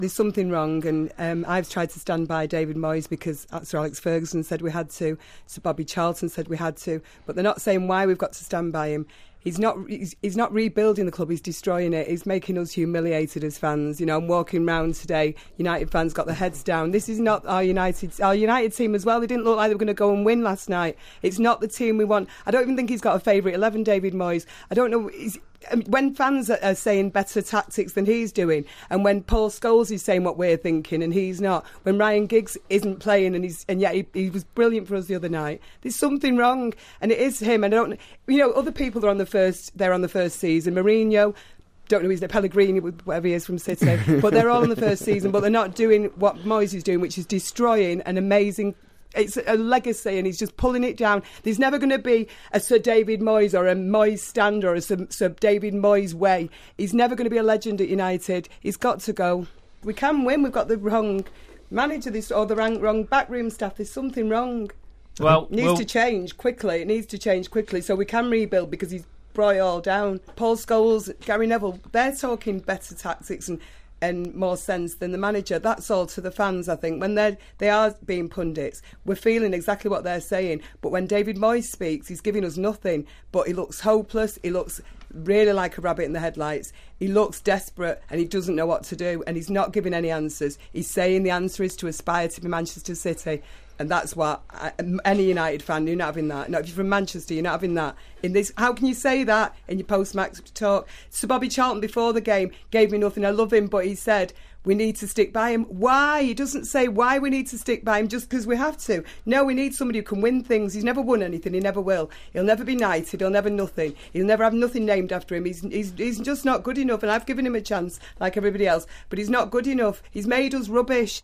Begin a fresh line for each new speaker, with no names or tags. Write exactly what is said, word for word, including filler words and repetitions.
There's something wrong, and um, I've tried to stand by David Moyes because Sir Alex Ferguson said we had to, Sir Bobby Charlton said we had to, but they're not saying why we've got to stand by him. He's not he's, he's not rebuilding the club, he's destroying it. He's making us humiliated as fans. You know, I'm walking round today, United fans got their heads down. This is not our United our United team as well. They didn't look like they were going to go and win last night. It's not the team we want. I don't even think he's got a favourite eleven, David Moyes. I don't know... He's, when fans are saying better tactics than he's doing, and when Paul Scholes is saying what we're thinking and he's not, when Ryan Giggs isn't playing and he's and yet he, he was brilliant for us the other night, there's something wrong, and it is him. And I don't, you know, other people are on the first, they're on the first season. Mourinho, don't know who's there, Pellegrini, whatever he is from City, but they're all on the first season, but they're not doing what Moyes is doing, which is destroying an amazing. It's a legacy and he's just pulling it down. There's never going to be a Sir David Moyes or a Moyes stand or a Sir, Sir David Moyes way. He's never going to be a legend at United. He's got to go. We can win. We've got the wrong manager this or the wrong, wrong backroom staff. There's something wrong.
Well,
it needs
we'll...
to change quickly. It needs to change quickly so we can rebuild because he's brought it all down. Paul Scholes, Gary Neville, they're talking better tactics and and more sense than the manager. That's all to the fans, I think. When they they are being pundits, we're feeling exactly what they're saying. But when David Moyes speaks, he's giving us nothing. But he looks hopeless. He looks really like a rabbit in the headlights. He looks desperate and he doesn't know what to do. And he's not giving any answers. He's saying the answer is to aspire to be Manchester City. And that's what I, any United fan, you're not having that. No, if you're from Manchester, you're not having that. In this, how can you say that in your post-match talk? Sir Bobby Charlton before the game gave me nothing. I love him, but he said we need to stick by him. Why? He doesn't say why we need to stick by him just because we have to. No, we need somebody who can win things. He's never won anything. He never will. He'll never be knighted. He'll never nothing. He'll never have nothing named after him. He's, he's, he's just not good enough. And I've given him a chance like everybody else, but he's not good enough. He's made us rubbish.